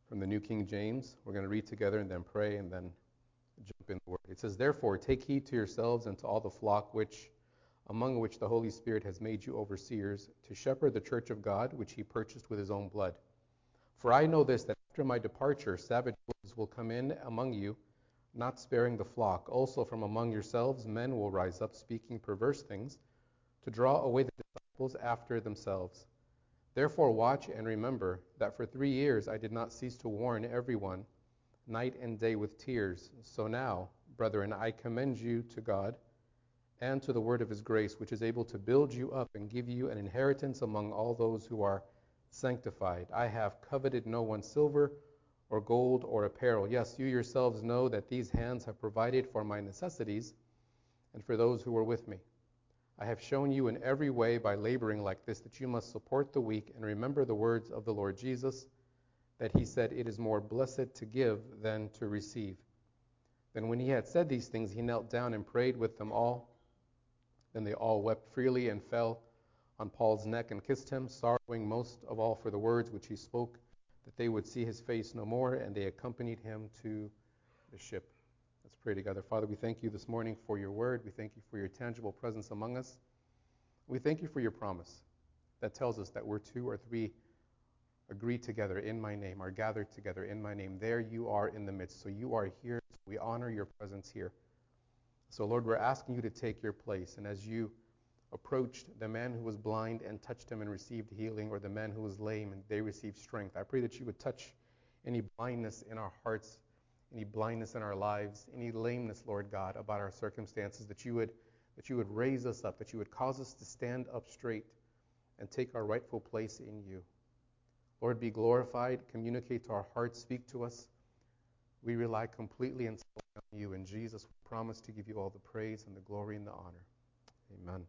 from the New King James. We're going to read together and then pray and then jump in the word. It says, "Therefore, take heed to yourselves and to all the flock among which the Holy Spirit has made you overseers, to shepherd the church of God, which he purchased with his own blood. For I know this, that after my departure, savage wolves will come in among you, not sparing the flock. Also from among yourselves men will rise up, speaking perverse things, to draw away the disciples after themselves. Therefore watch and remember that for 3 years I did not cease to warn everyone, night and day with tears. So now, brethren, I commend you to God and to the word of his grace, which is able to build you up and give you an inheritance among all those who are sanctified. I have coveted no one's silver or gold or apparel. Yes, you yourselves know that these hands have provided for my necessities and for those who were with me. I have shown you in every way by laboring like this that you must support the weak and remember the words of the Lord Jesus, that he said, 'It is more blessed to give than to receive.' Then when he had said these things, he knelt down and prayed with them all. Then they all wept freely and fell on Paul's neck and kissed him, sorrowing most of all for the words which he spoke, that they would see his face no more, and they accompanied him to the ship." Let's pray together. Father, we thank you this morning for your word. We thank you for your tangible presence among us. We thank you for your promise that tells us that where 2 or 3 agree together in my name, are gathered together in my name, there you are in the midst. So you are here. So we honor your presence here. So Lord, we're asking you to take your place. And as you approached the man who was blind and touched him and received healing, or the man who was lame and they received strength, I pray that you would touch any blindness in our hearts, any blindness in our lives, any lameness, Lord God, about our circumstances, that you would raise us up, that you would cause us to stand up straight and take our rightful place in you. Lord, be glorified, communicate to our hearts, speak to us. We rely completely and solely on you. In Jesus, we promise to give you all the praise and the glory and the honor. Amen.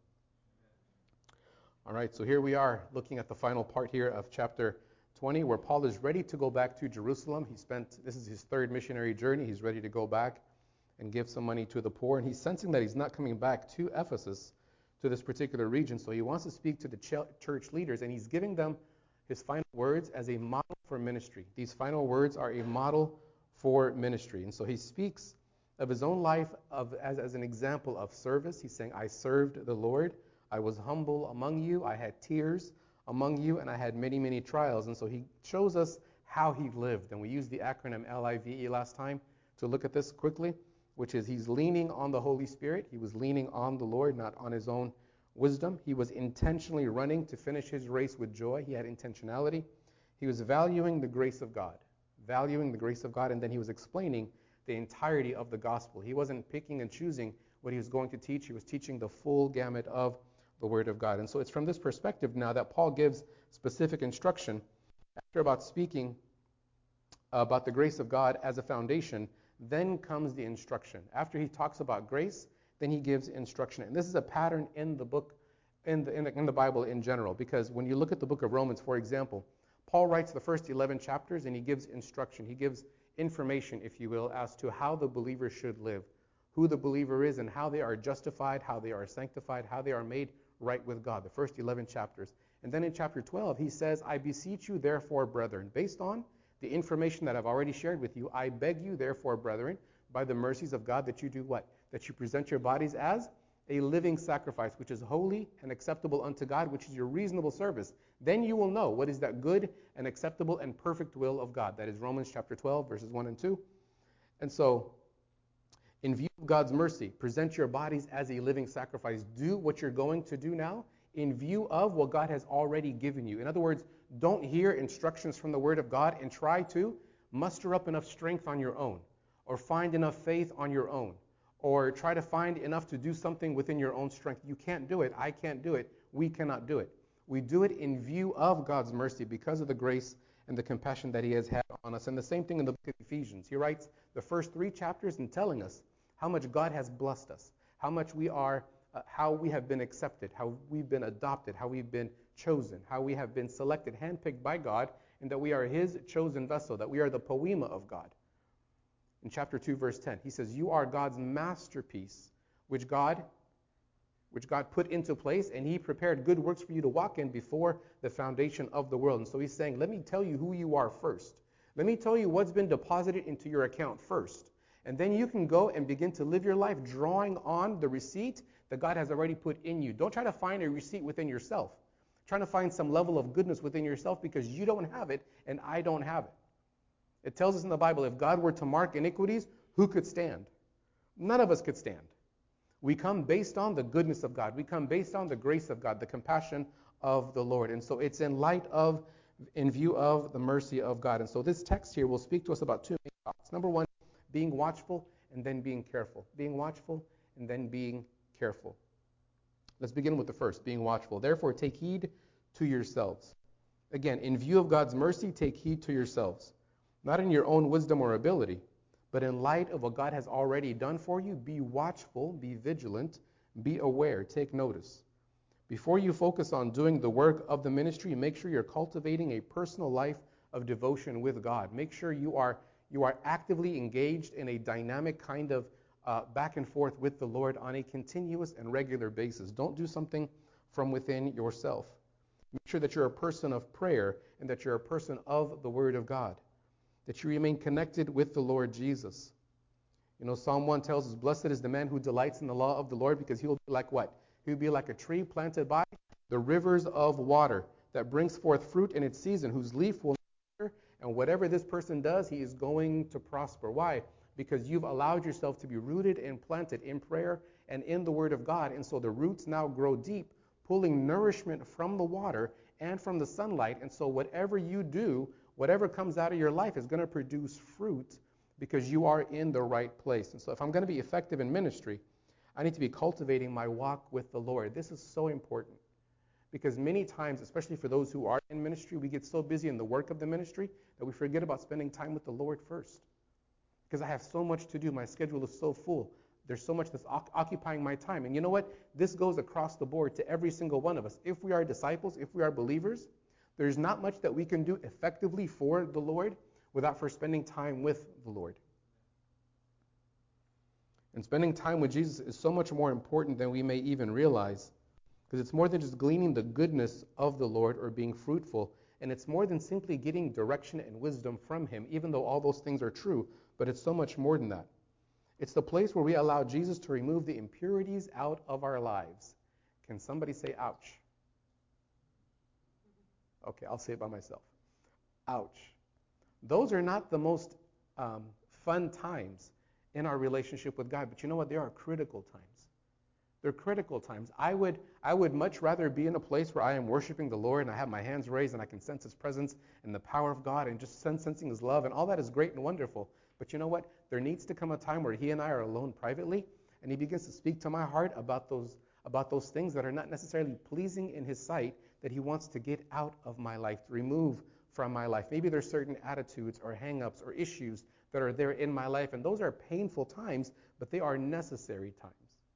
All right, so here we are looking at the final part here of chapter 20, where Paul is ready to go back to Jerusalem. This is his 3rd missionary journey. He's ready to go back and give some money to the poor. And he's sensing that he's not coming back to Ephesus, to this particular region. So he wants to speak to the church leaders, and he's giving them his final words as a model for ministry. These final words are a model for ministry. And so he speaks of his own life as an example of service. He's saying, I served the Lord. I was humble among you. I had tears among you, and I had many, many trials. And so he shows us how he lived. And we used the acronym LIVE last time to look at this quickly, which is he's leaning on the Holy Spirit. He was leaning on the Lord, not on his own wisdom. He was intentionally running to finish his race with joy. He had intentionality. He was valuing the grace of God, and then he was explaining the entirety of the gospel. He wasn't picking and choosing what he was going to teach. He was teaching the full gamut of the Word of God. And so it's from this perspective now that Paul gives specific instruction after about speaking about the grace of God as a foundation. Then comes the instruction. After he talks about grace, then he gives instruction. And this is a pattern in the book, in the Bible in general, because when you look at the book of Romans, for example, Paul writes the first 11 chapters and he gives instruction. He gives information, if you will, as to how the believer should live, who the believer is and how they are justified, how they are sanctified, how they are made right with God, the first 11 chapters. And then in chapter 12, he says, I beseech you, therefore, brethren, based on the information that I've already shared with you, I beg you, therefore, brethren, by the mercies of God, that you do what? That you present your bodies as a living sacrifice, which is holy and acceptable unto God, which is your reasonable service. Then you will know what is that good and acceptable and perfect will of God. That is Romans chapter 12, verses 1 and 2. And so, in view of God's mercy, present your bodies as a living sacrifice. Do what you're going to do now in view of what God has already given you. In other words, don't hear instructions from the Word of God and try to muster up enough strength on your own, or find enough faith on your own, or try to find enough to do something within your own strength. You can't do it. I can't do it. We cannot do it. We do it in view of God's mercy because of the grace and the compassion that he has had on us. And the same thing in the book of Ephesians. He writes the first 3 chapters in telling us how much God has blessed us, how much we are, how we have been accepted, how we've been adopted, how we've been chosen, how we have been selected, handpicked by God, and that we are his chosen vessel, that we are the poema of God. In chapter 2, verse 10, he says, you are God's masterpiece, which God put into place, and he prepared good works for you to walk in before the foundation of the world. And so he's saying, let me tell you who you are first. Let me tell you what's been deposited into your account first. And then you can go and begin to live your life drawing on the receipt that God has already put in you. Don't try to find a receipt within yourself. Trying to find some level of goodness within yourself because you don't have it and I don't have it. It tells us in the Bible, if God were to mark iniquities, who could stand? None of us could stand. We come based on the goodness of God. We come based on the grace of God, the compassion of the Lord. And so it's in view of the mercy of God. And so this text here will speak to us about two main thoughts. Number one, being watchful and then being careful. Being watchful and then being careful. Let's begin with the first, being watchful. Therefore, take heed to yourselves. Again, in view of God's mercy, take heed to yourselves. Not in your own wisdom or ability, but in light of what God has already done for you, be watchful, be vigilant, be aware, take notice. Before you focus on doing the work of the ministry, make sure you're cultivating a personal life of devotion with God. Make sure you are actively engaged in a dynamic kind of back and forth with the Lord on a continuous and regular basis. Don't do something from within yourself. Make sure that you're a person of prayer and that you're a person of the Word of God, that you remain connected with the Lord Jesus. You know, Psalm 1 tells us, blessed is the man who delights in the law of the Lord, because he will be like what? He will be like a tree planted by the rivers of water that brings forth fruit in its season, whose leaf will not wither, and whatever this person does, he is going to prosper. Why? Because you've allowed yourself to be rooted and planted in prayer and in the Word of God, and so the roots now grow deep, pulling nourishment from the water and from the sunlight, and so whatever you do, whatever comes out of your life is going to produce fruit because you are in the right place. And so if I'm going to be effective in ministry, I need to be cultivating my walk with the Lord. This is so important because many times, especially for those who are in ministry, we get so busy in the work of the ministry that we forget about spending time with the Lord first. Because I have so much to do. My schedule is so full. There's so much that's occupying my time. And you know what? This goes across the board to every single one of us. If we are disciples, if we are believers, there's not much that we can do effectively for the Lord without first spending time with the Lord. And spending time with Jesus is so much more important than we may even realize, because it's more than just gleaning the goodness of the Lord or being fruitful, and it's more than simply getting direction and wisdom from Him, even though all those things are true, but it's so much more than that. It's the place where we allow Jesus to remove the impurities out of our lives. Can somebody say ouch? Okay, I'll say it by myself. Ouch. Those are not the most fun times in our relationship with God, but you know what? They are critical times. They're critical times. I would much rather be in a place where I am worshiping the Lord and I have my hands raised and I can sense His presence and the power of God and just sensing His love, and all that is great and wonderful. But you know what? There needs to come a time where He and I are alone privately, and He begins to speak to my heart about those things that are not necessarily pleasing in His sight, that He wants to get out of my life, to remove from my life. Maybe there's certain attitudes or hang-ups or issues that are there in my life, and those are painful times, but they are necessary times.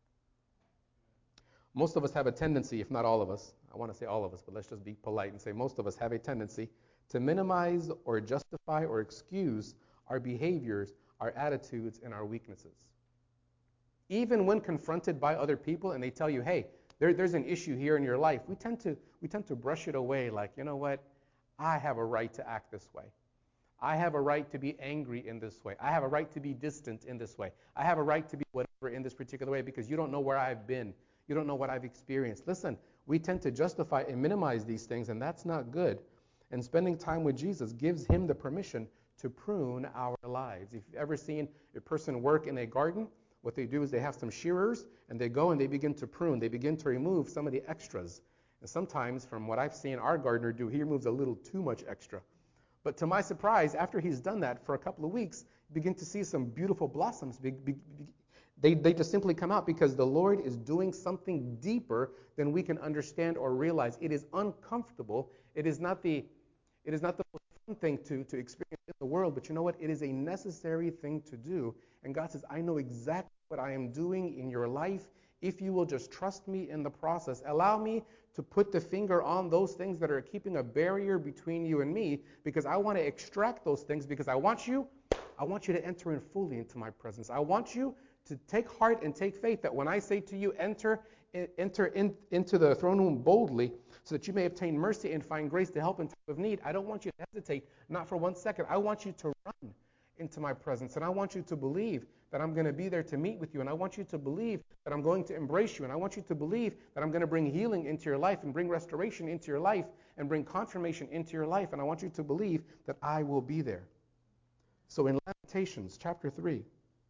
Most of us have a tendency, if not all of us, I want to say all of us, but let's just be polite and say most of us have a tendency to minimize or justify or excuse our behaviors, our attitudes, and our weaknesses. Even when confronted by other people and they tell you, hey, there's an issue here in your life, we tend to brush it away like, you know what, I have a right to act this way. I have a right to be angry in this way. I have a right to be distant in this way. I have a right to be whatever in this particular way because you don't know where I've been. You don't know what I've experienced. Listen, we tend to justify and minimize these things, and that's not good. And spending time with Jesus gives Him the permission to prune our lives. If you've ever seen a person work in a garden, what they do is they have some shearers, and they go and they begin to prune. They begin to remove some of the extras. And sometimes, from what I've seen our gardener do, he removes a little too much extra. But to my surprise, after he's done that for a couple of weeks, you begin to see some beautiful blossoms. They just simply come out because the Lord is doing something deeper than we can understand or realize. It is uncomfortable. It is not the most fun thing to experience in the world, but you know what? It is a necessary thing to do. And God says, I know exactly what I am doing in your life. If you will just trust me in the process, allow me to put the finger on those things that are keeping a barrier between you and me, because I want to extract those things, because I want you to enter in fully into my presence. I want you to take heart and take faith that when I say to you, enter into the throne room boldly, so that you may obtain mercy and find grace to help in time of need. I don't want you to hesitate, not for 1 second. I want you to run into my presence, and I want you to believe that I'm going to be there to meet with you, and I want you to believe that I'm going to embrace you, and I want you to believe that I'm going to bring healing into your life and bring restoration into your life and bring confirmation into your life, and I want you to believe that I will be there. So in Lamentations chapter 3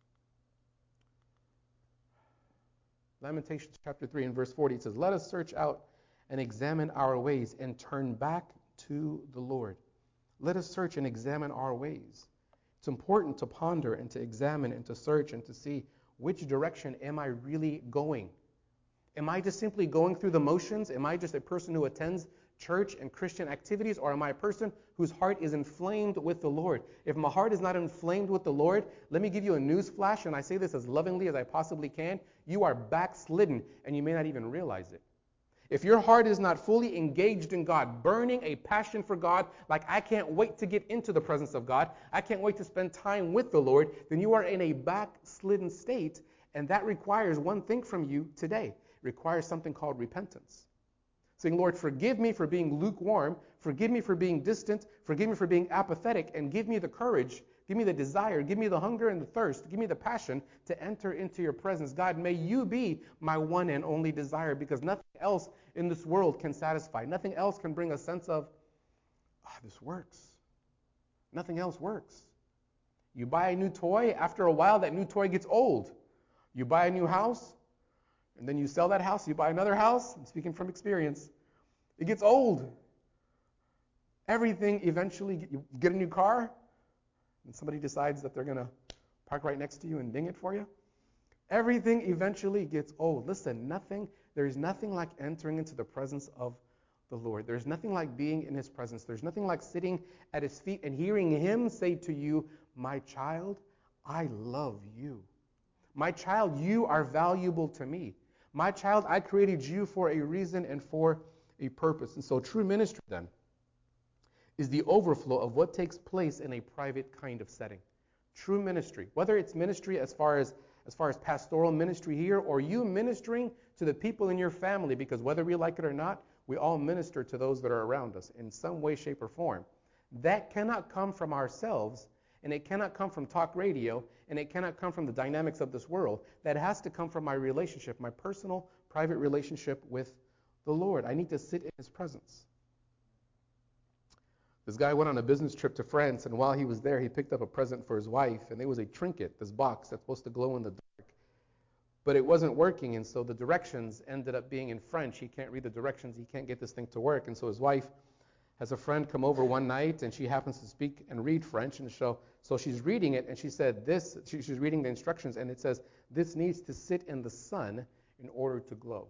and verse 40, it says, "Let us search out and examine our ways and turn back to the Lord." Let us search and examine our ways. It's important to ponder and to examine and to search and to see, which direction am I really going? Am I just simply going through the motions? Am I just a person who attends church and Christian activities, or am I a person whose heart is inflamed with the Lord? If my heart is not inflamed with the Lord, let me give you a news flash, and I say this as lovingly as I possibly can. You are backslidden, and you may not even realize it. If your heart is not fully engaged in God, burning a passion for God, like I can't wait to get into the presence of God, I can't wait to spend time with the Lord, then you are in a backslidden state, and that requires one thing from you today. It requires something called repentance. Saying, "Lord, forgive me for being lukewarm, forgive me for being distant, forgive me for being apathetic, and give me the courage, give me the desire, give me the hunger and the thirst, give me the passion to enter into your presence. God, may you be my one and only desire, because nothing else in this world can satisfy. Nothing else can bring a sense of, this works. Nothing else works. You buy a new toy, after a while that new toy gets old. You buy a new house, and then you sell that house, you buy another house. I'm speaking from experience. It gets old. Everything eventually, you get a new car, and somebody decides that they're going to park right next to you and ding it for you. Everything eventually gets old. Listen, there's nothing like entering into the presence of the Lord. There's nothing like being in his presence. There's nothing like sitting at his feet and hearing him say to you, "My child, I love you. My child, you are valuable to me. My child, I created you for a reason and for a purpose." And so true ministry then is the overflow of what takes place in a private kind of setting. True ministry, whether it's ministry as far as pastoral ministry here, or you ministering to the people in your family, because whether we like it or not, we all minister to those that are around us in some way, shape, or form. That cannot come from ourselves, and it cannot come from talk radio, and it cannot come from the dynamics of this world. That has to come from my relationship, my personal, private relationship with the Lord. I need to sit in his presence. This guy went on a business trip to France, and while he was there, he picked up a present for his wife, and it was a trinket, this box that's supposed to glow in the dark. But it wasn't working, and so the directions ended up being in French. He can't read the directions. He can't get this thing to work. And so his wife has a friend come over one night, and she happens to speak and read French. And so she's reading it, and she said she's reading the instructions, and it says, "This needs to sit in the sun in order to glow."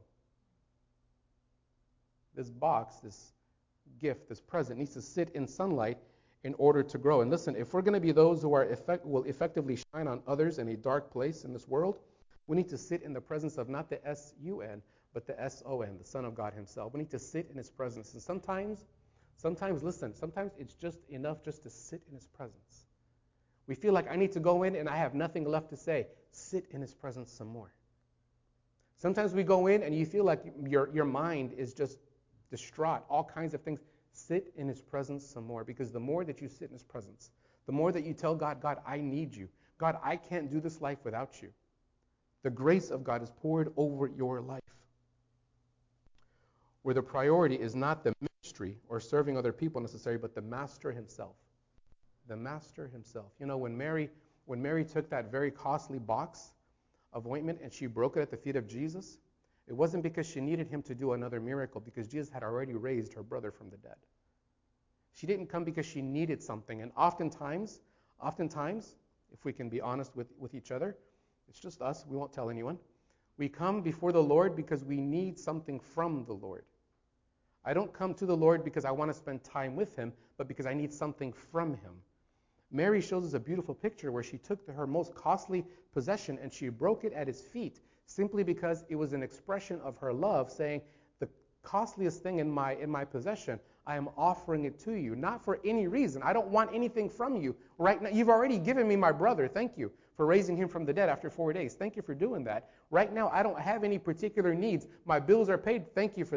This box, this gift, this present, needs to sit in sunlight in order to grow. And listen, if we're going to be those who will effectively shine on others in a dark place in this world, we need to sit in the presence of not the S-U-N, but the S-O-N, the Son of God himself. We need to sit in his presence. And sometimes, listen, sometimes it's just enough just to sit in his presence. We feel like I need to go in and I have nothing left to say. Sit in his presence some more. Sometimes we go in and you feel like your mind is just distraught, all kinds of things. Sit in his presence some more, because the more that you sit in his presence, the more that you tell God, "God, I need you. God, I can't do this life without you." The grace of God is poured over your life, where the priority is not the ministry or serving other people necessarily, but the master himself. The master himself. You know, when Mary took that very costly box of ointment and she broke it at the feet of Jesus, it wasn't because she needed him to do another miracle, because Jesus had already raised her brother from the dead. She didn't come because she needed something. And oftentimes, if we can be honest with each other, it's just us, we won't tell anyone. We come before the Lord because we need something from the Lord. I don't come to the Lord because I want to spend time with him, but because I need something from him. Mary shows us a beautiful picture where she took her most costly possession and she broke it at his feet, simply because it was an expression of her love, saying, "The costliest thing in my possession, I am offering it to you, not for any reason. I don't want anything from you right now. You've already given me my brother. Thank you for raising him from the dead after 4 days. Thank you for doing that. Right now, I don't have any particular needs. My bills are paid. Thank you for that.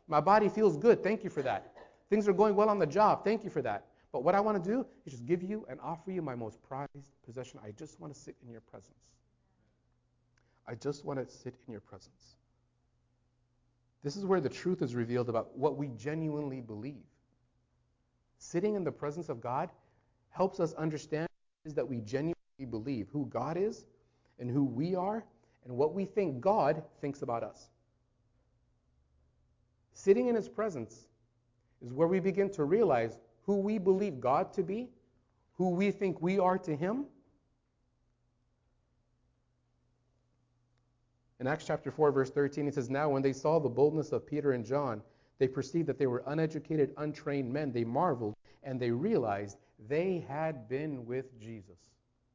My body feels good. Thank you for that. Things are going well on the job. Thank you for that. But what I want to do is just give you and offer you my most prized possession. I just want to sit in your presence. I just want to sit in your presence. This is where the truth is revealed about what we genuinely believe. Sitting in the presence of God helps us understand is that we genuinely believe who God is and who we are and what we think God thinks about us. Sitting in his presence is where we begin to realize who we believe God to be, who we think we are to him. In Acts chapter 4, verse 13, it says, "Now when they saw the boldness of Peter and John, they perceived that they were uneducated, untrained men. They marveled, and they realized they had been with Jesus."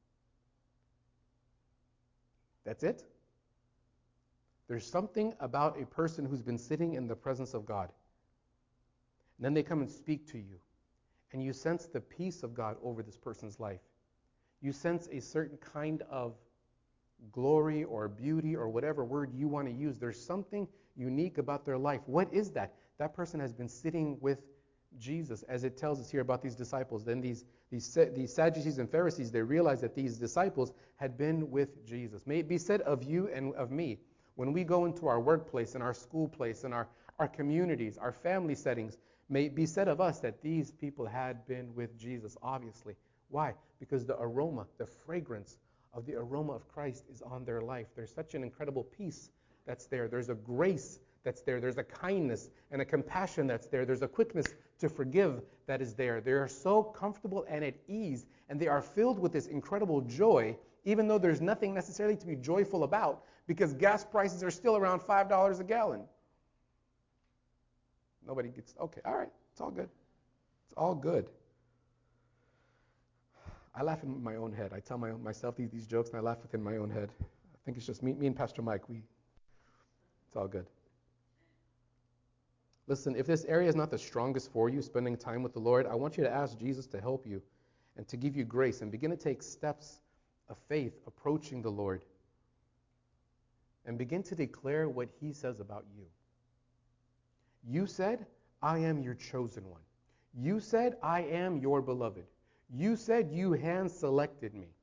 That's it. There's something about a person who's been sitting in the presence of God. And then they come and speak to you. And you sense the peace of God over this person's life. You sense a certain kind of glory or beauty or whatever word you want to use. There's something unique about their life. What is that? That person has been sitting with Jesus, as it tells us here about these disciples. Then these Sadducees and Pharisees, they realized that these disciples had been with Jesus. May it be said of you and of me, when we go into our workplace, in our school place, in our communities, our family settings, may it be said of us that these people had been with Jesus, obviously. Why? Because the aroma, the fragrance of the aroma of Christ is on their life. There's such an incredible peace that's there. There's a grace that's there. There's a kindness and a compassion that's there. There's a quickness to forgive that is there. They are so comfortable and at ease, and they are filled with this incredible joy, even though there's nothing necessarily to be joyful about, because gas prices are still around $5 a gallon. Nobody gets, okay, all right, it's all good. It's all good. I laugh in my own head. I tell myself these jokes, and I laugh within my own head. I think it's just me and Pastor Mike. It's all good. Listen, if this area is not the strongest for you, spending time with the Lord, I want you to ask Jesus to help you and to give you grace and begin to take steps of faith approaching the Lord and begin to declare what he says about you. You said, "I am your chosen one." You said, "I am your beloved." You said you hand-selected me.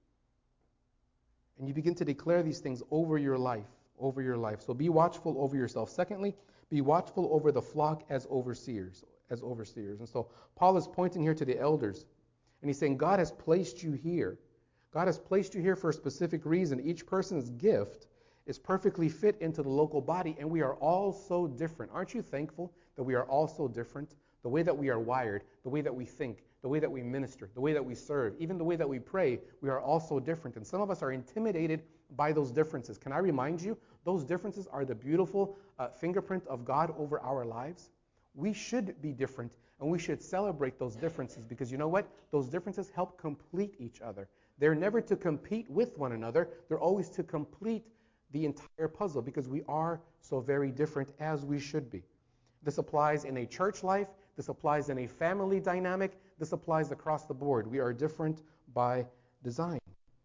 And you begin to declare these things over your life, So be watchful over yourself. Secondly, be watchful over the flock as overseers. And so Paul is pointing here to the elders. And he's saying, God has placed you here. God has placed you here for a specific reason. Each person's gift is perfectly fit into the local body, and we are all so different. Aren't you thankful that we are all so different? The way that we are wired, the way that we think, the way that we minister, the way that we serve, even the way that we pray, we are all so different. And some of us are intimidated by those differences. Can I remind you, those differences are the beautiful fingerprint of God over our lives. We should be different, and we should celebrate those differences, because you know what? Those differences help complete each other. They're never to compete with one another. They're always to complete the entire puzzle, because we are so very different, as we should be. This applies in a church life. This applies in a family dynamic. This applies across the board. We are different by design.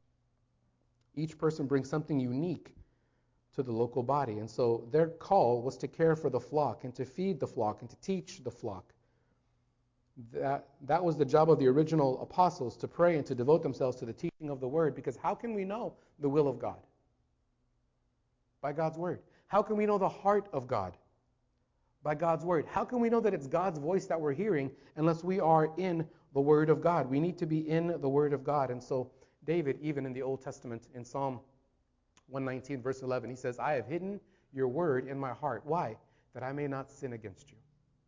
Each person brings something unique to the local body. And so their call was to care for the flock and to feed the flock and to teach the flock. That was the job of the original apostles, to pray and to devote themselves to the teaching of the word, because how can we know the will of God? By God's word. How can we know the heart of God? By God's word. How can we know that it's God's voice that we're hearing unless we are in the word of God? We need to be in the word of God. And so David, even in the Old Testament, in Psalm 119, verse 11, he says, "I have hidden your word in my heart." Why? That I may not sin against you.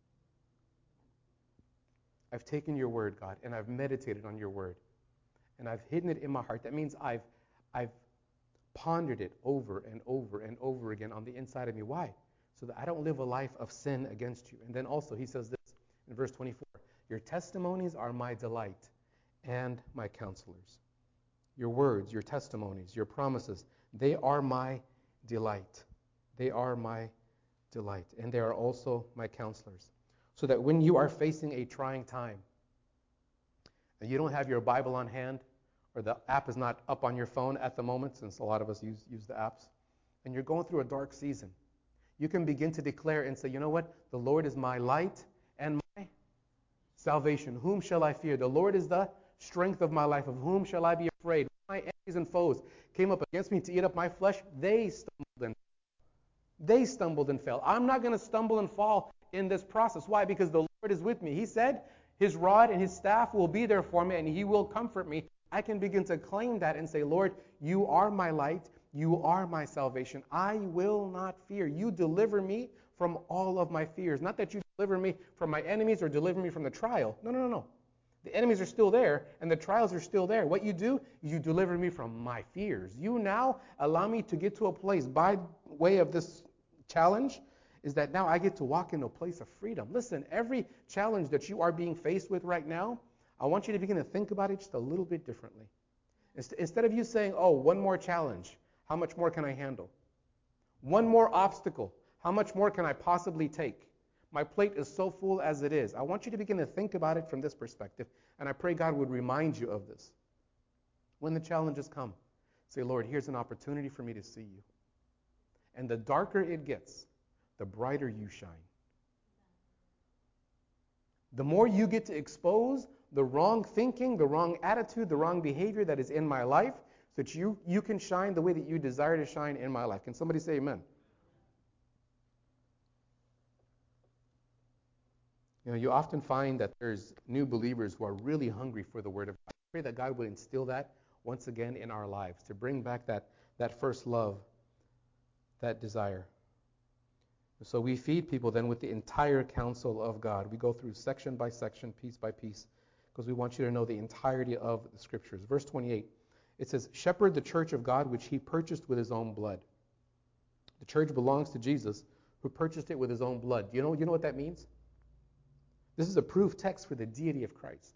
I've taken your word, God, and I've meditated on your word. And I've hidden it in my heart. That means I've pondered it over and over and over again on the inside of me. Why? So that I don't live a life of sin against you. And then also he says this in verse 24, "Your testimonies are my delight and my counselors." Your words, your testimonies, your promises, they are my delight. They are my delight. And they are also my counselors. So that when you are facing a trying time, and you don't have your Bible on hand, or the app is not up on your phone at the moment, since a lot of us use the apps, and you're going through a dark season, You can begin to declare and say, you know what? The Lord is my light and my salvation. Whom shall I fear? The Lord is the strength of my life. Of whom shall I be afraid? My enemies and foes came up against me to eat up my flesh. They stumbled and fell. I'm not going to stumble and fall in this process. Why? Because the Lord is with me. He said his rod and his staff will be there for me, and he will comfort me. I can begin to claim that and say, Lord, you are my light. You are my salvation. I will not fear. You deliver me from all of my fears. Not that you deliver me from my enemies or deliver me from the trial. No. The enemies are still there, and the trials are still there. What you do is you deliver me from my fears. You now allow me to get to a place by way of this challenge is that now I get to walk in a place of freedom. Listen, every challenge that you are being faced with right now, I want you to begin to think about it just a little bit differently. Instead of you saying, oh, one more challenge, how much more can I handle? One more obstacle, how much more can I possibly take? My plate is so full as it is. I want you to begin to think about it from this perspective, and I pray God would remind you of this. When the challenges come, say, Lord, here's an opportunity for me to see you. And the darker it gets, the brighter you shine. The more you get to expose the wrong thinking, the wrong attitude, the wrong behavior that is in my life, so that you can shine the way that you desire to shine in my life. Can somebody say amen? You know, you often find that there's new believers who are really hungry for the Word of God. I pray that God would instill that once again in our lives, to bring back that first love, that desire. So we feed people then with the entire counsel of God. We go through section by section, piece by piece, because we want you to know the entirety of the Scriptures. Verse 28, it says, shepherd the church of God, which he purchased with his own blood. The church belongs to Jesus, who purchased it with his own blood. You know what that means? This is a proof text for the deity of Christ.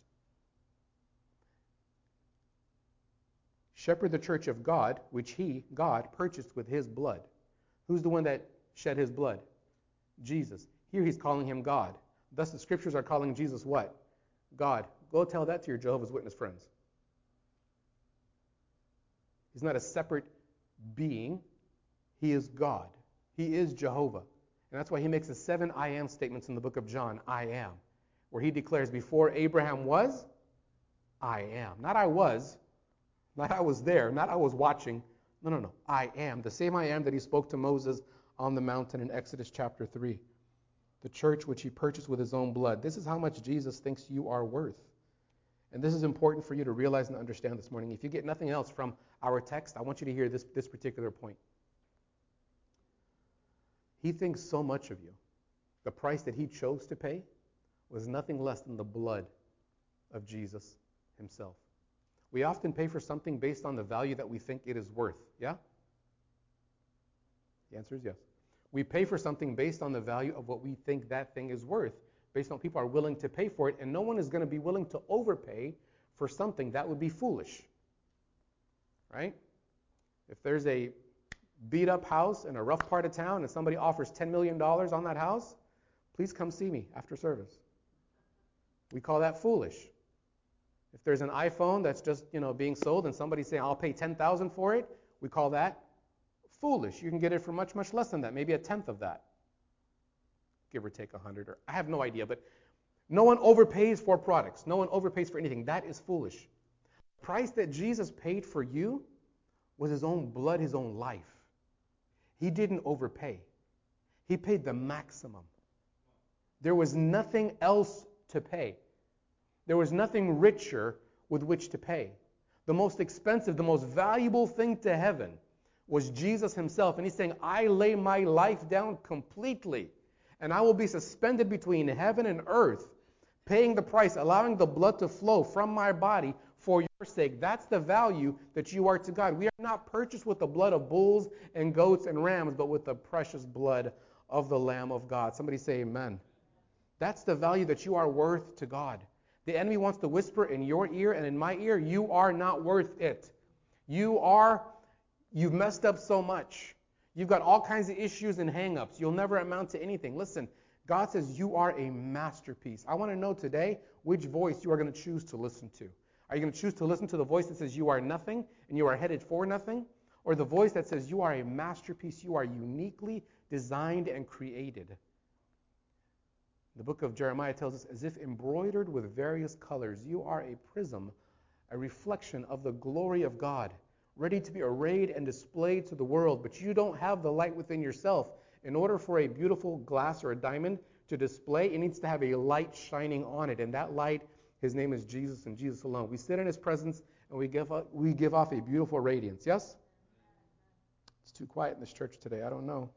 Shepherd the church of God, which he, God, purchased with his blood. Who's the one that shed his blood? Jesus. Here he's calling him God. Thus the Scriptures are calling Jesus what? God. Go tell that to your Jehovah's Witness friends. He's not a separate being. He is God. He is Jehovah. And that's why he makes the 7 I am statements in the book of John, I am, where he declares, before Abraham was, I am. Not I was, not I was there, not I was watching. No. I am. The same I am that he spoke to Moses on the mountain in Exodus chapter 3. The church which he purchased with his own blood. This is how much Jesus thinks you are worth. And this is important for you to realize and understand this morning. If you get nothing else from our text, I want you to hear this particular point. He thinks so much of you. The price that he chose to pay was nothing less than the blood of Jesus himself. We often pay for something based on the value that we think it is worth. Yeah? The answer is yes. We pay for something based on the value of what we think that thing is worth, based on what people are willing to pay for it, and no one is going to be willing to overpay for something. That would be foolish. Right? If there's a beat-up house in a rough part of town and somebody offers $10 million on that house, please come see me after service. We call that foolish. If there's an iPhone that's just, being sold and somebody's saying, I'll pay $10,000 for it, we call that foolish. You can get it for much, much less than that, maybe a tenth of that. Give or take 100, or I have no idea, but no one overpays for products. No one overpays for anything. That is foolish. The price that Jesus paid for you was his own blood, his own life. He didn't overpay. He paid the maximum. There was nothing else to pay. There was nothing richer with which to pay. The most expensive, the most valuable thing to heaven was Jesus himself. And he's saying, I lay my life down completely, and I will be suspended between heaven and earth, paying the price, allowing the blood to flow from my body for your sake. That's the value that you are to God. We are not purchased with the blood of bulls and goats and rams, but with the precious blood of the Lamb of God. Somebody say amen. That's the value that you are worth to God. The enemy wants to whisper in your ear and in my ear, you are not worth it. You've messed up so much. You've got all kinds of issues and hang-ups. You'll never amount to anything. Listen, God says you are a masterpiece. I want to know today which voice you are going to choose to listen to. Are you going to choose to listen to the voice that says you are nothing and you are headed for nothing? Or the voice that says, you are a masterpiece, you are uniquely designed and created. The book of Jeremiah tells us, as if embroidered with various colors, you are a prism, a reflection of the glory of God, ready to be arrayed and displayed to the world. But you don't have the light within yourself. In order for a beautiful glass or a diamond to display, it needs to have a light shining on it. And that light, his name is Jesus and Jesus alone. We sit in his presence and we give off a beautiful radiance. Yes? It's too quiet in this church today. I don't know.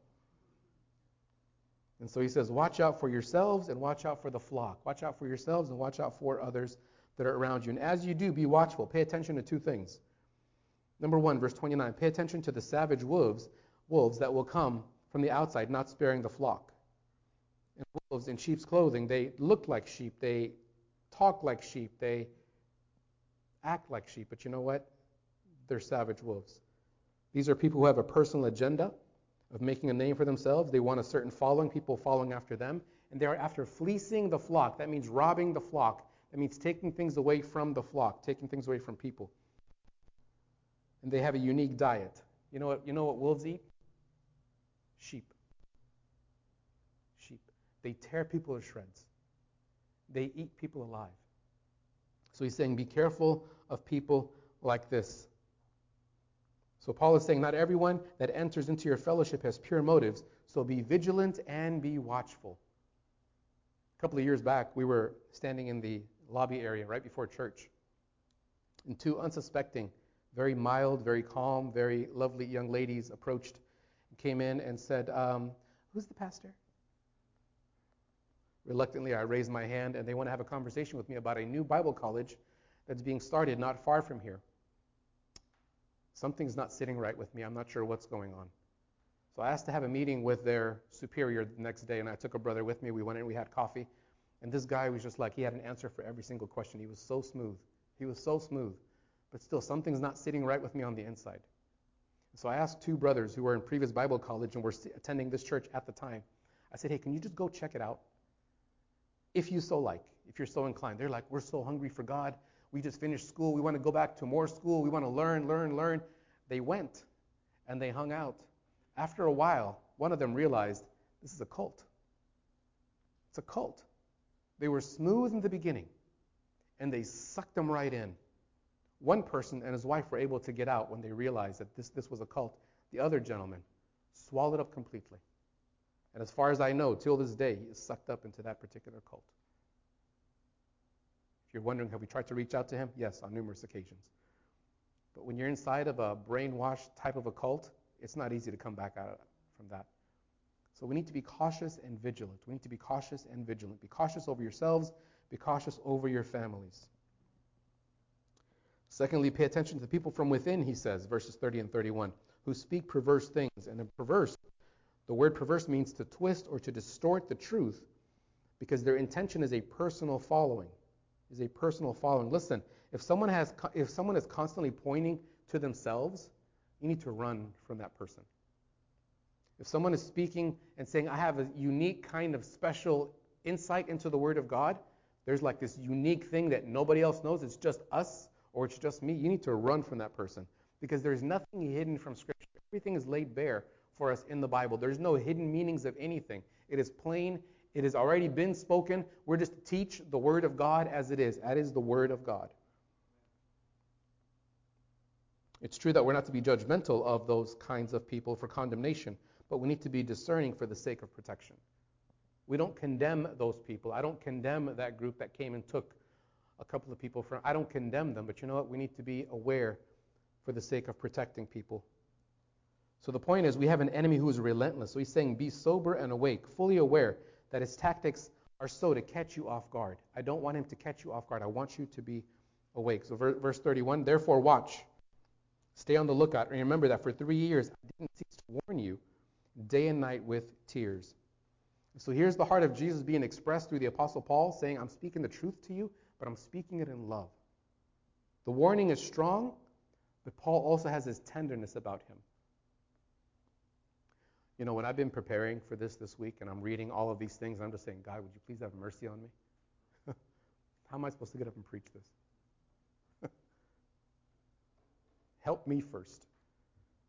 And so he says, watch out for yourselves and watch out for the flock. Watch out for yourselves and watch out for others that are around you. And as you do, be watchful. Pay attention to two things. Number 1, verse 29, pay attention to the savage wolves that will come from the outside, not sparing the flock. And wolves in sheep's clothing, they look like sheep, they talk like sheep, they act like sheep. But you know what? They're savage wolves. These are people who have a personal agenda of making a name for themselves. They want a certain following, people following after them. And they are after fleecing the flock. That means robbing the flock. That means taking things away from the flock, taking things away from people. And they have a unique diet. You know what wolves eat? Sheep. Sheep. They tear people to shreds. They eat people alive. So he's saying, be careful of people like this. So Paul is saying, not everyone that enters into your fellowship has pure motives, so be vigilant and be watchful. A couple of years back, we were standing in the lobby area right before church, and two unsuspecting, very mild, very calm, very lovely young ladies approached, came in and said, who's the pastor? Reluctantly, I raised my hand, and they want to have a conversation with me about a new Bible college that's being started not far from here. Something's not sitting right with me. I'm not sure what's going on. So I asked to have a meeting with their superior the next day, and I took a brother with me. We went in, we had coffee, and this guy was just like, he had an answer for every single question. He was so smooth. He was so smooth. But still, something's not sitting right with me on the inside. So I asked two brothers who were in previous Bible college and were attending this church at the time. I said, hey, can you just go check it out? If you so like, if you're so inclined. They're like, we're so hungry for God. We just finished school. We want to go back to more school. We want to learn. They went and they hung out. After a while, one of them realized this is a cult. It's a cult. They were smooth in the beginning and they sucked them right in. One person and his wife were able to get out when they realized that this was a cult. The other gentleman swallowed up completely. And as far as I know, till this day, he is sucked up into that particular cult. If you're wondering, have we tried to reach out to him? Yes, on numerous occasions. But when you're inside of a brainwashed type of a cult, it's not easy to come back out from that. So we need to be cautious and vigilant. We need to be cautious and vigilant. Be cautious over yourselves. Be cautious over your families. Secondly, pay attention to the people from within, he says, verses 30 and 31, who speak perverse things. And the word perverse means to twist or to distort the truth because their intention is a personal following. Listen, if someone is constantly pointing to themselves, you need to run from that person. If someone is speaking and saying, I have a unique kind of special insight into the Word of God, there's like this unique thing that nobody else knows, it's just us or it's just me, you need to run from that person because there's nothing hidden from Scripture. Everything is laid bare for us in the Bible. There's no hidden meanings of anything. It is plain. It has already been spoken. We're just to teach the Word of God as it is. That is the Word of God. It's true that we're not to be judgmental of those kinds of people for condemnation, but we need to be discerning for the sake of protection. We don't condemn those people. I don't condemn that group that came and took a couple of people from. I don't condemn them, but you know what? We need to be aware for the sake of protecting people. So the point is, we have an enemy who is relentless. So he's saying, be sober and awake, fully aware that his tactics are so to catch you off guard. I don't want him to catch you off guard. I want you to be awake. So verse 31, therefore watch, stay on the lookout, and remember that for 3 years I didn't cease to warn you day and night with tears. So here's the heart of Jesus being expressed through the Apostle Paul, saying, I'm speaking the truth to you, but I'm speaking it in love. The warning is strong, but Paul also has his tenderness about him. You know, when I've been preparing for this week and I'm reading all of these things, I'm just saying, God, would you please have mercy on me? How am I supposed to get up and preach this? Help me first.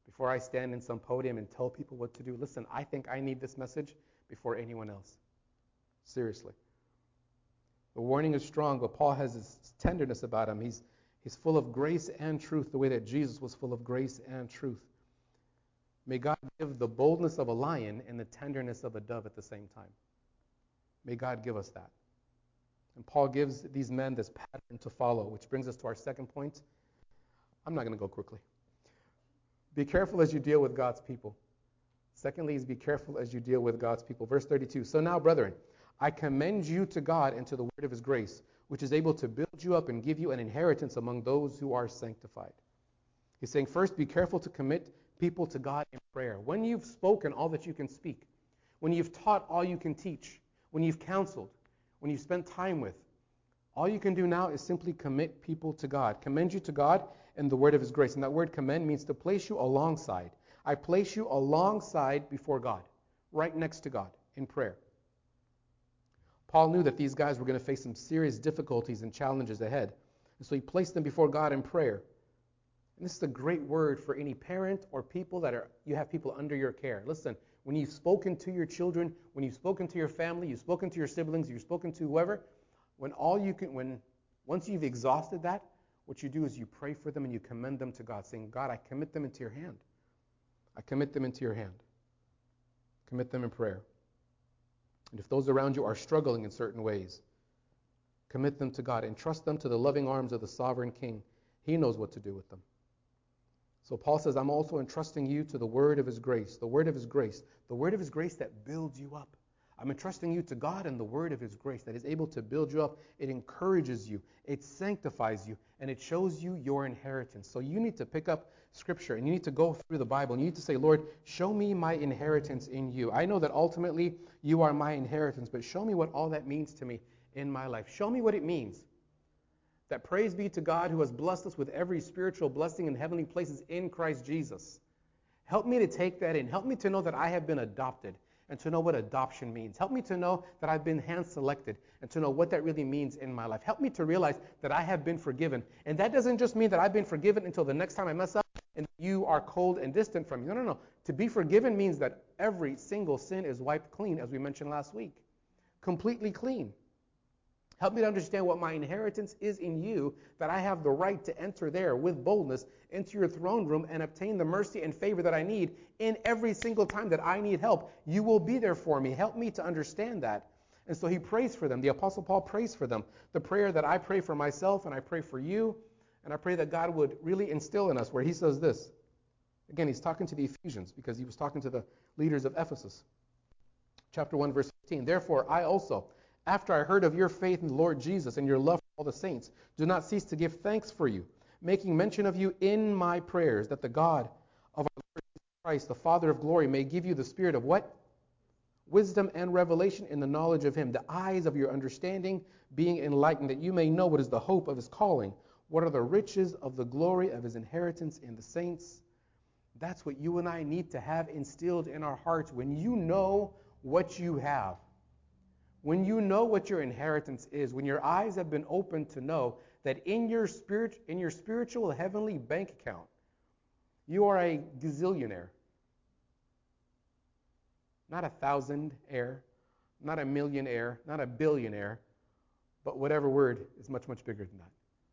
before I stand in some podium and tell people what to do. Listen, I think I need this message before anyone else. Seriously. The warning is strong, but Paul has this tenderness about him. He's full of grace and truth, the way that Jesus was full of grace and truth. May God give the boldness of a lion and the tenderness of a dove at the same time. May God give us that. And Paul gives these men this pattern to follow, which brings us to our second point. I'm not going to go quickly. Be careful as you deal with God's people. Secondly, is be careful as you deal with God's people. Verse 32, so now, brethren, I commend you to God and to the word of his grace, which is able to build you up and give you an inheritance among those who are sanctified. He's saying, first, be careful to commit people to God in prayer. When you've spoken all that you can speak, when you've taught all you can teach, when you've counseled, when you've spent time with, all you can do now is simply commit people to God. Commend you to God and the word of his grace. And that word commend means to place you alongside. I place you alongside before God, right next to God in prayer. Paul knew that these guys were going to face some serious difficulties and challenges ahead. And so he placed them before God in prayer. And this is a great word for any parent or people you have people under your care. Listen, when you've spoken to your children, when you've spoken to your family, you've spoken to your siblings, you've spoken to whoever, once you've exhausted that, what you do is you pray for them and you commend them to God, saying, God, I commit them into your hand. I commit them into your hand. Commit them in prayer. And if those around you are struggling in certain ways, commit them to God and trust them to the loving arms of the sovereign King. He knows what to do with them. So Paul says, I'm also entrusting you to the word of his grace, the word of his grace, the word of his grace that builds you up. I'm entrusting you to God and the word of his grace that is able to build you up. It encourages you, it sanctifies you, and it shows you your inheritance. So you need to pick up Scripture and you need to go through the Bible and you need to say, Lord, show me my inheritance in you. I know that ultimately you are my inheritance, but show me what all that means to me in my life. Show me what it means. That praise be to God who has blessed us with every spiritual blessing in heavenly places in Christ Jesus. Help me to take that in. Help me to know that I have been adopted and to know what adoption means. Help me to know that I've been hand-selected and to know what that really means in my life. Help me to realize that I have been forgiven. And that doesn't just mean that I've been forgiven until the next time I mess up and you are cold and distant from me. No. To be forgiven means that every single sin is wiped clean, as we mentioned last week. Completely clean. Help me to understand what my inheritance is in you, that I have the right to enter there with boldness into your throne room and obtain the mercy and favor that I need in every single time that I need help. You will be there for me. Help me to understand that. And so he prays for them. The Apostle Paul prays for them. The prayer that I pray for myself and I pray for you, and I pray that God would really instill in us, where he says this. Again, he's talking to the Ephesians because he was talking to the leaders of Ephesus. Chapter 1, verse 15. Therefore, I also, after I heard of your faith in the Lord Jesus and your love for all the saints, do not cease to give thanks for you, making mention of you in my prayers, that the God of our Lord Jesus Christ, the Father of glory, may give you the spirit of what? Wisdom and revelation in the knowledge of him, the eyes of your understanding being enlightened, that you may know what is the hope of his calling, what are the riches of the glory of his inheritance in the saints. That's what you and I need to have instilled in our hearts. When you know what you have, when you know what your inheritance is, when your eyes have been opened to know that in your spiritual heavenly bank account, you are a gazillionaire. Not a thousandaire, not a millionaire, not a billionaire, but whatever word is much, much bigger than that.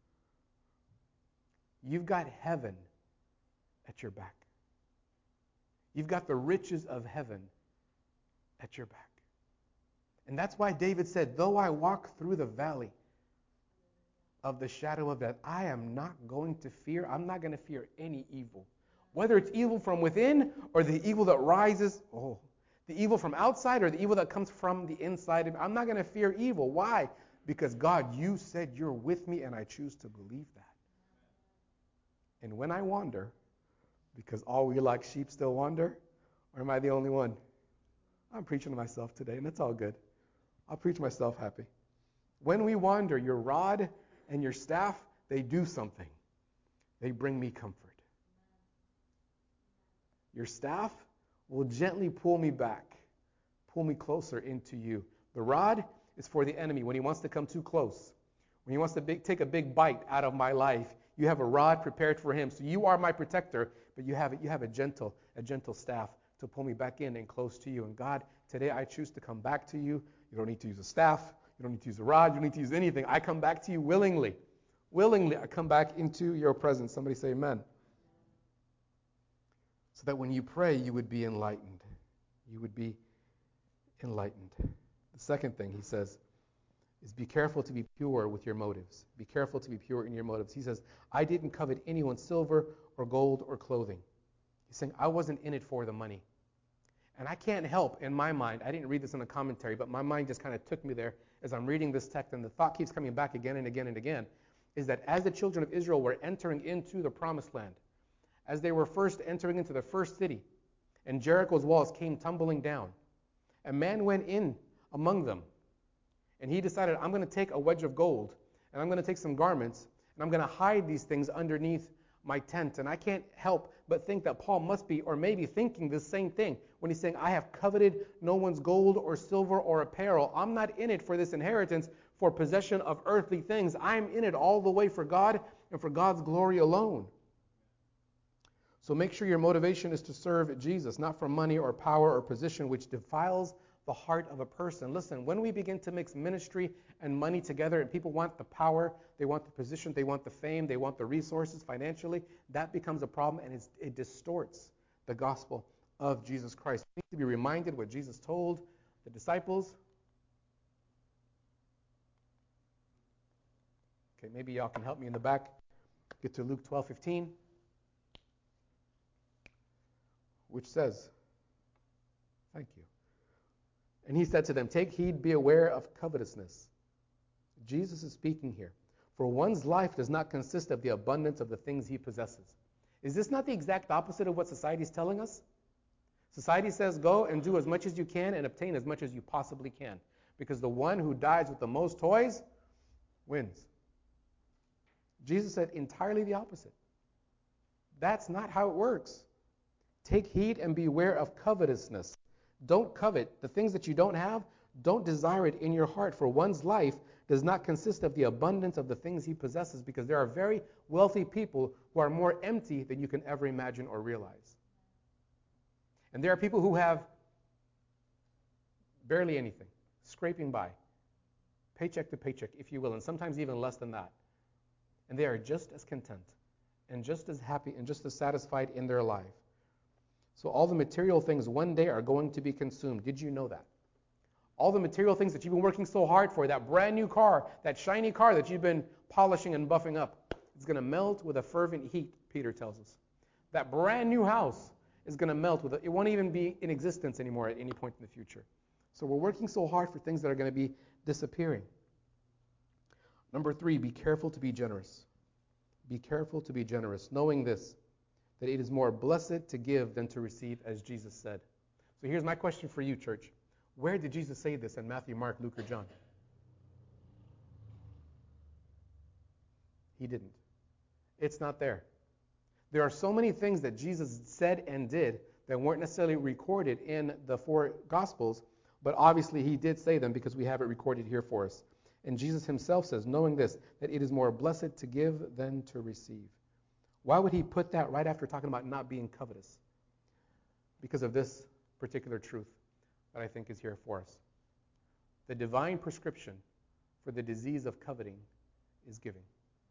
You've got heaven at your back. You've got the riches of heaven at your back. And that's why David said, though I walk through the valley of the shadow of death, I am not going to fear. I'm not going to fear any evil. Whether it's evil from within or the evil that rises, the evil from outside or the evil that comes from the inside of me. I'm not going to fear evil. Why? Because God, you said you're with me, and I choose to believe that. And when I wander, because all we like sheep still wander, or am I the only one? I'm preaching to myself today, and that's all good. I'll preach myself happy. When we wander, your rod and your staff, they do something. They bring me comfort. Your staff will gently pull me back, pull me closer into you. The rod is for the enemy when he wants to come too close. When he wants to take a big bite out of my life, You have a rod prepared for him. So you are my protector, but you have a gentle staff to pull me back in and close to you. And God, today I choose to come back to you. You don't need to use a staff. You don't need to use a rod. You don't need to use anything. I come back to you willingly. Willingly, I come back into your presence. Somebody say amen. So that when you pray, you would be enlightened. You would be enlightened. The second thing he says is be careful to be pure with your motives. Be careful to be pure in your motives. He says, I didn't covet anyone's silver or gold or clothing. He's saying, I wasn't in it for the money. And I can't help, in my mind, I didn't read this in a commentary, but my mind just kind of took me there as I'm reading this text, and the thought keeps coming back again and again and again, is that as the children of Israel were entering into the promised land, as they were first entering into the first city, and Jericho's walls came tumbling down, a man went in among them, and he decided, I'm going to take a wedge of gold, and I'm going to take some garments, and I'm going to hide these things underneath my tent. And I can't help but think that Paul must be, or maybe thinking this same thing, when he's saying, I have coveted no one's gold or silver or apparel. I'm not in it for this inheritance, for possession of earthly things. I'm in it all the way for God and for God's glory alone. So make sure your motivation is to serve Jesus, not for money or power or position, which defiles the heart of a person. Listen, when we begin to mix ministry and money together, and people want the power, they want the position, they want the fame, they want the resources financially, that becomes a problem, and it distorts the gospel of Jesus Christ. We need to be reminded what Jesus told the disciples. Okay, maybe y'all can help me in the back. Get to Luke 12:15, which says, thank you. And he said to them, take heed, be aware of covetousness. Jesus is speaking here. For one's life does not consist of the abundance of the things he possesses. Is this not the exact opposite of what society is telling us? Society says go and do as much as you can and obtain as much as you possibly can. Because the one who dies with the most toys wins. Jesus said entirely the opposite. That's not how it works. Take heed and beware of covetousness. Don't covet the things that you don't have. Don't desire it in your heart, for one's life does not consist of the abundance of the things he possesses, because there are very wealthy people who are more empty than you can ever imagine or realize. And there are people who have barely anything, scraping by, paycheck to paycheck, if you will, and sometimes even less than that. And they are just as content and just as happy and just as satisfied in their life. So all the material things one day are going to be consumed. Did you know that? All the material things that you've been working so hard for, that brand new car, that shiny car that you've been polishing and buffing up, it's going to melt with a fervent heat, Peter tells us. That brand new house is going to melt it won't even be in existence anymore at any point in the future. So we're working so hard for things that are going to be disappearing. Number 3, be careful to be generous. Be careful to be generous, knowing this, that it is more blessed to give than to receive, as Jesus said. So here's my question for you, church. Where did Jesus say this in Matthew, Mark, Luke, or John? He didn't. It's not there. There are so many things that Jesus said and did that weren't necessarily recorded in the 4 Gospels, but obviously he did say them because we have it recorded here for us. And Jesus himself says, knowing this, that it is more blessed to give than to receive. Why would he put that right after talking about not being covetous? Because of this particular truth that I think is here for us. The divine prescription for the disease of coveting is giving.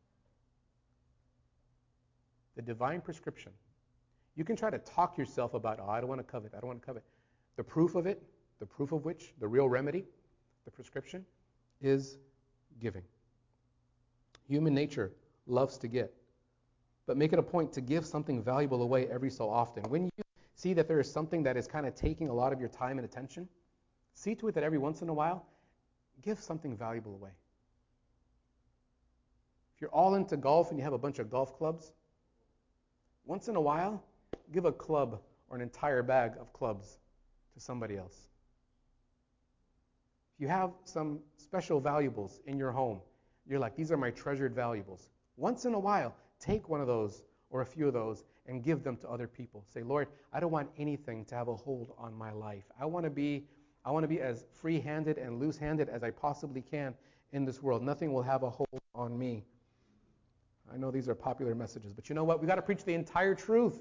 The divine prescription. You can try to talk yourself about, I don't want to covet, I don't want to covet. The proof of it, the proof of which, the real remedy, the prescription, is giving. Human nature loves to get. But make it a point to give something valuable away every so often. When you see that there is something that is kind of taking a lot of your time and attention, see to it that every once in a while, give something valuable away. If you're all into golf and you have a bunch of golf clubs, once in a while, give a club or an entire bag of clubs to somebody else. If you have some special valuables in your home, you're like, these are my treasured valuables. Once in a while, take one of those or a few of those and give them to other people. Say, Lord, I don't want anything to have a hold on my life. I want to be as free-handed and loose-handed as I possibly can in this world. Nothing will have a hold on me. I know these are popular messages, but you know what? We've got to preach the entire truth.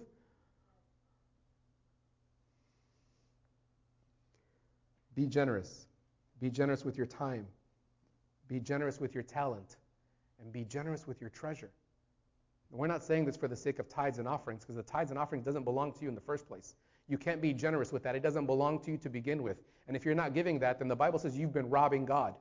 Be generous. Be generous with your time. Be generous with your talent. And be generous with your treasure. We're not saying this for the sake of tithes and offerings, because the tithes and offerings doesn't belong to you in the first place. You can't be generous with that. It doesn't belong to you to begin with. And if you're not giving that, then the Bible says you've been robbing God.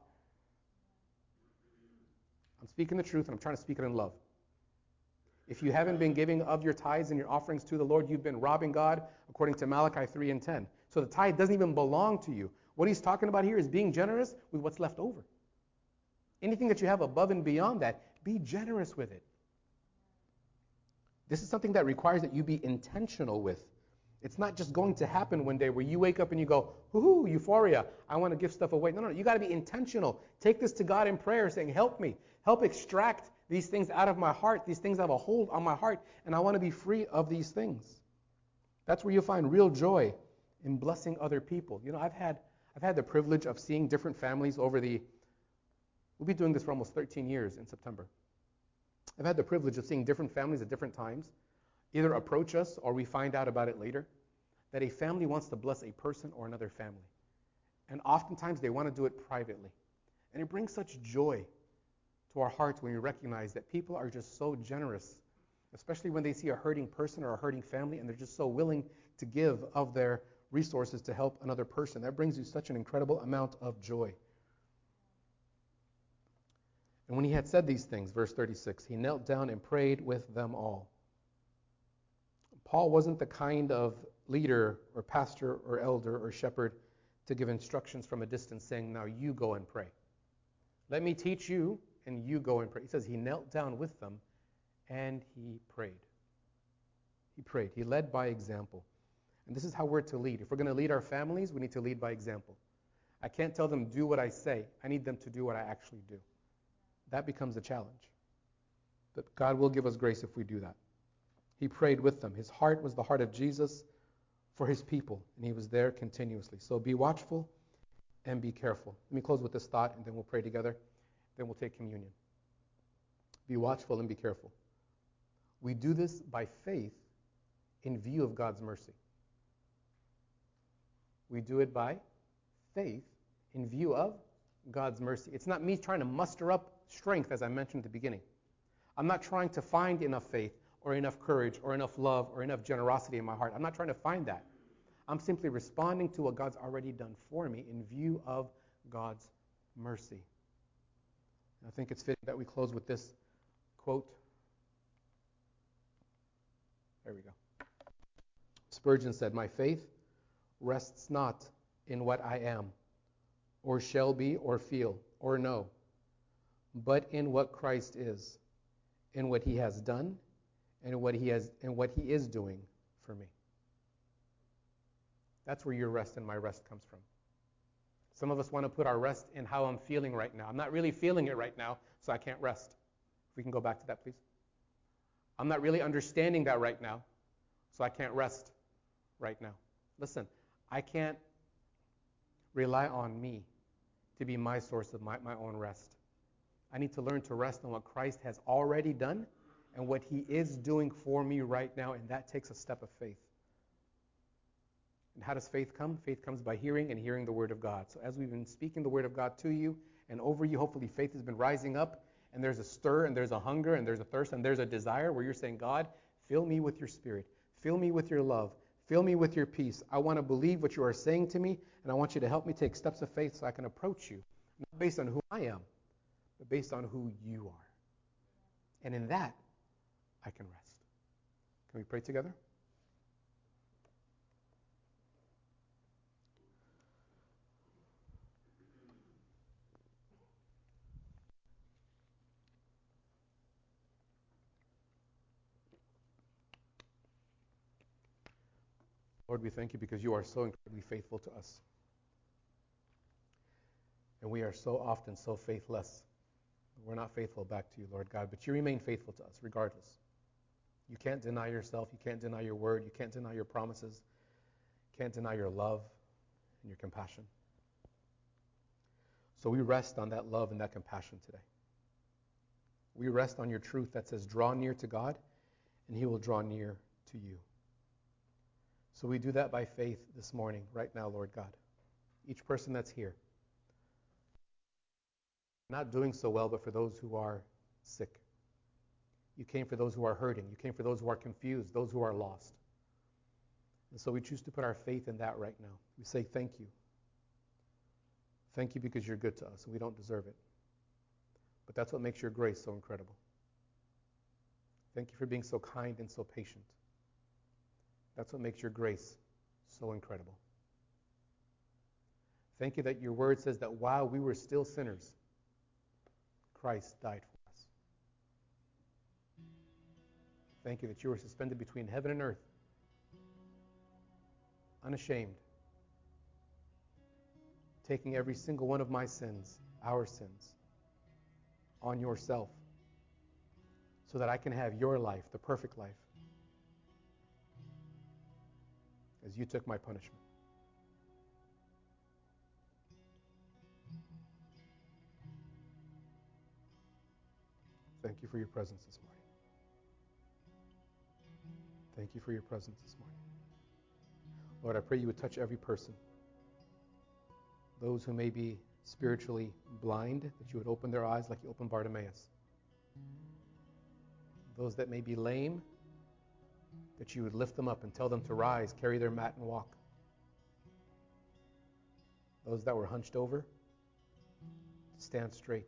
I'm speaking the truth, and I'm trying to speak it in love. If you haven't been giving of your tithes and your offerings to the Lord, you've been robbing God, according to Malachi 3 and 10. So the tithe doesn't even belong to you. What he's talking about here is being generous with what's left over. Anything that you have above and beyond that, be generous with it. This is something that requires that you be intentional with. It's not just going to happen one day where you wake up and you go, whoo, euphoria, I want to give stuff away. No, you got to be intentional. Take this to God in prayer saying, help me. Help extract these things out of my heart. These things have a hold on my heart, and I want to be free of these things. That's where you'll find real joy in blessing other people. You know, I've had the privilege of seeing different families we'll be doing this for almost 13 years in September. I've had the privilege of seeing different families at different times either approach us or we find out about it later, that a family wants to bless a person or another family. And oftentimes they want to do it privately. And it brings such joy to our hearts when we recognize that people are just so generous, especially when they see a hurting person or a hurting family, and they're just so willing to give of their resources to help another person. That brings you such an incredible amount of joy. And when he had said these things, verse 36, he knelt down and prayed with them all. Paul wasn't the kind of leader or pastor or elder or shepherd to give instructions from a distance saying, now you go and pray. Let me teach you, and you go and pray. He says he knelt down with them and he prayed. He prayed. He led by example. And this is how we're to lead. If we're going to lead our families, we need to lead by example. I can't tell them do what I say. I need them to do what I actually do. That becomes a challenge. But God will give us grace if we do that. He prayed with them. His heart was the heart of Jesus for his people, and he was there continuously. So be watchful and be careful. Let me close with this thought, and then we'll pray together. Then we'll take communion. Be watchful and be careful. We do this by faith in view of God's mercy. We do it by faith in view of God's mercy. It's not me trying to muster up strength, as I mentioned at the beginning. I'm not trying to find enough faith or enough courage or enough love or enough generosity in my heart. I'm not trying to find that. I'm simply responding to what God's already done for me in view of God's mercy. And I think it's fitting that we close with this quote. There we go. Spurgeon said, "My faith rests not in what I am, or shall be, or feel, or know, but in what Christ is, in what he has done, and what he is doing for me." That's where your rest and my rest comes from. Some of us want to put our rest in how I'm feeling right now. I'm not really feeling it right now, so I can't rest. If we can go back to that, please. I'm not really understanding that right now, so I can't rest right now. Listen, I can't rely on me to be my source of my own rest. I need to learn to rest on what Christ has already done and what he is doing for me right now, and that takes a step of faith. And how does faith come? Faith comes by hearing, and hearing the word of God. So as we've been speaking the word of God to you and over you, hopefully faith has been rising up, and there's a stir, and there's a hunger, and there's a thirst, and there's a desire where you're saying, God, fill me with your spirit. Fill me with your love. Fill me with your peace. I want to believe what you are saying to me, and I want you to help me take steps of faith so I can approach you, not based on who I am, but based on who you are. And in that, I can rest. Can we pray together? Lord, we thank you because you are so incredibly faithful to us. And we are so often so faithless. We're not faithful back to you, Lord God, but you remain faithful to us regardless. You can't deny yourself. You can't deny your word. You can't deny your promises. You can't deny your love and your compassion. So we rest on that love and that compassion today. We rest on your truth that says, draw near to God, and he will draw near to you. So we do that by faith this morning, right now, Lord God. Each person that's here. Not doing so well, but for those who are sick. You came for those who are hurting. You came for those who are confused, those who are lost. And so we choose to put our faith in that right now. We say thank you. Thank you because you're good to us and we don't deserve it. But that's what makes your grace so incredible. Thank you for being so kind and so patient. That's what makes your grace so incredible. Thank you that your word says that while we were still sinners, Christ died for us. Thank you that you were suspended between heaven and earth, unashamed, taking every single one of my sins, our sins, on yourself, so that I can have your life, the perfect life, as you took my punishment. Thank you for your presence this morning. Thank you for your presence this morning. Lord, I pray you would touch every person. Those who may be spiritually blind, that you would open their eyes like you opened Bartimaeus. Those that may be lame, that you would lift them up and tell them to rise, carry their mat and walk. Those that were hunched over, to stand straight.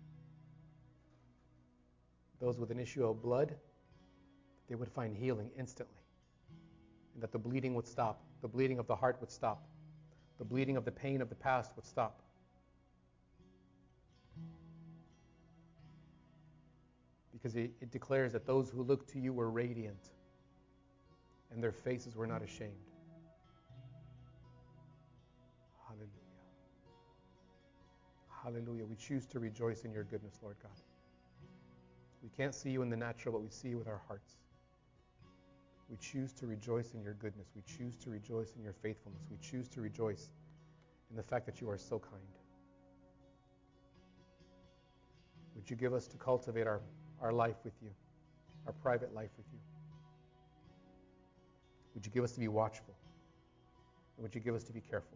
Those with an issue of blood, they would find healing instantly. And that the bleeding would stop. The bleeding of the heart would stop. The bleeding of the pain of the past would stop. Because it declares that those who looked to you were radiant and their faces were not ashamed. Hallelujah. Hallelujah. We choose to rejoice in your goodness, Lord God. We can't see you in the natural, but we see you with our hearts. We choose to rejoice in your goodness. We choose to rejoice in your faithfulness. We choose to rejoice in the fact that you are so kind. Would you give us to cultivate our life with you, our private life with you? Would you give us to be watchful? And would you give us to be careful?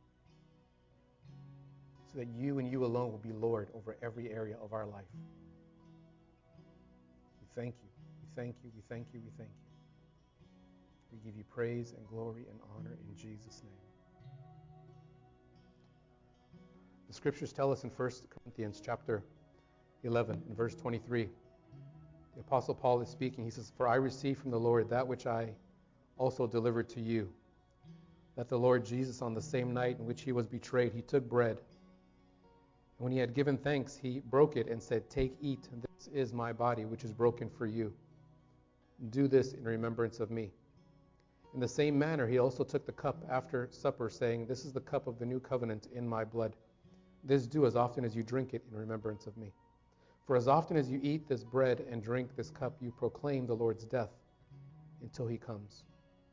So that you and you alone will be Lord over every area of our life. We thank you. We thank you. We thank you. We thank you. We give you praise and glory and honor in Jesus' name. The scriptures tell us in 1 Corinthians chapter 11 and verse 23. The Apostle Paul is speaking. He says, "For I received from the Lord that which I also delivered to you, that the Lord Jesus on the same night in which he was betrayed, he took bread. And when he had given thanks, he broke it and said, 'Take, eat, this is my body, which is broken for you. Do this in remembrance of me.' In the same manner, he also took the cup after supper, saying, 'This is the cup of the new covenant in my blood. This do as often as you drink it in remembrance of me. For as often as you eat this bread and drink this cup, you proclaim the Lord's death until he comes.'"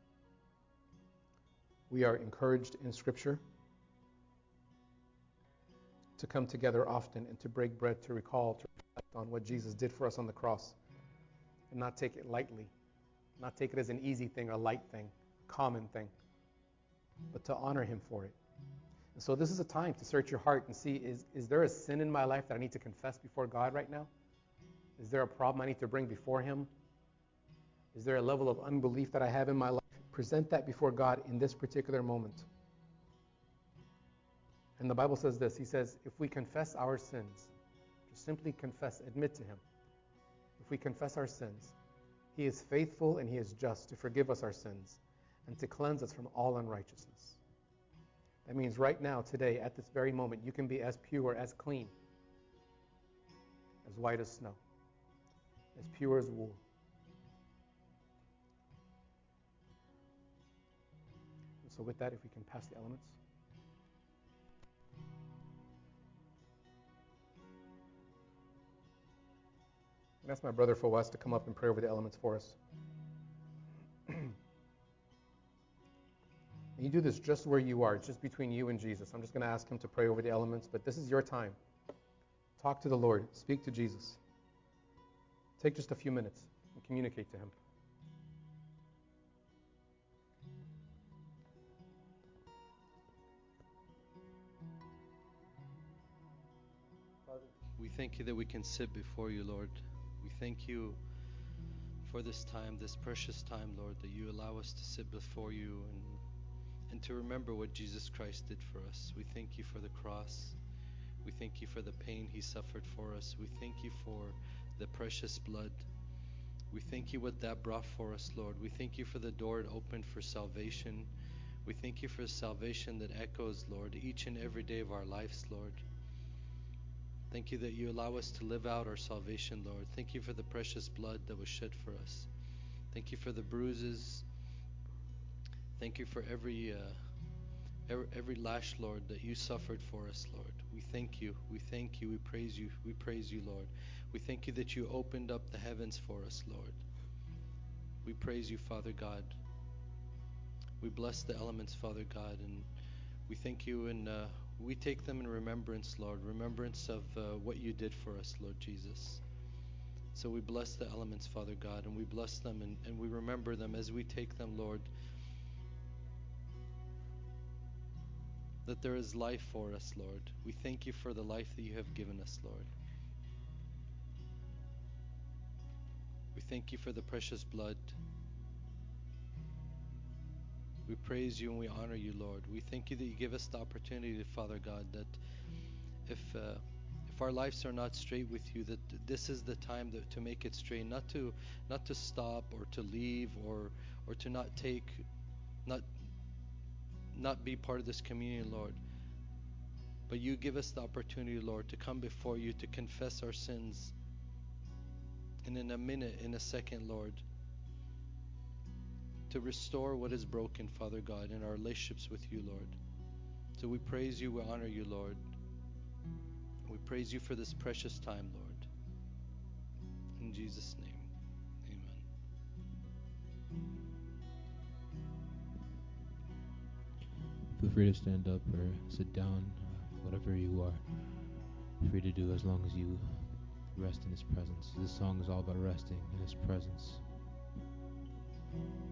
We are encouraged in Scripture to come together often and to break bread, to recall, to reflect on what Jesus did for us on the cross, and not take it lightly, not take it as an easy thing, a light thing, a common thing, but to honor him for it. And so this is a time to search your heart and see, is there a sin in my life that I need to confess before God right now? Is there a problem I need to bring before him? Is there a level of unbelief that I have in my life? Present that before God in this particular moment. And the Bible says this. He says, if we confess our sins, just simply confess, admit to him. If we confess our sins, he is faithful and he is just to forgive us our sins and to cleanse us from all unrighteousness. That means right now, today, at this very moment, you can be as pure, as clean, as white as snow, as pure as wool. And so with that, if we can pass the elements. And ask my brother Fawaz to come up and pray over the elements for us. You do this just where you are. It's just between you and Jesus. I'm just going to ask him to pray over the elements, but this is your time. Talk to the Lord. Speak to Jesus. Take just a few minutes and communicate to him. Father, we thank you that we can sit before you, Lord. We thank you for this time, this precious time, Lord, that you allow us to sit before you and to remember what Jesus Christ did for us. We thank you for the cross. We thank you for the pain he suffered for us. We thank you for the precious blood. We thank you what that brought for us, Lord. We thank you for the door it opened for salvation. We thank you for salvation that echoes, Lord, each and every day of our lives, Lord. Thank you that you allow us to live out our salvation, Lord. Thank you for the precious blood that was shed for us. Thank you for the bruises. Thank you for every lash, Lord, that you suffered for us, Lord. We thank you. We thank you. We praise you. We praise you, Lord. We thank you that you opened up the heavens for us, Lord. We praise you, Father God. We bless the elements, Father God, and we thank you, and we take them in remembrance, Lord, remembrance of what you did for us, Lord Jesus. So we bless the elements, Father God, and we bless them and we remember them as we take them, Lord, that there is life for us, Lord. We thank you for the life that you have given us, Lord. We thank you for the precious blood. We praise you and we honor you, Lord. We thank you that you give us the opportunity, Father God, that if our lives are not straight with you, that this is the time to make it straight, not to stop or to leave or to not be part of this communion, Lord. But you give us the opportunity, Lord, to come before you, to confess our sins. And in a minute, in a second, Lord, to restore what is broken, Father God, in our relationships with you, Lord. So we praise you, we honor you, Lord. We praise you for this precious time, Lord. In Jesus' name, amen. Feel free to stand up or sit down, whatever you are free to do as long as you rest in his presence. This song is all about resting in his presence.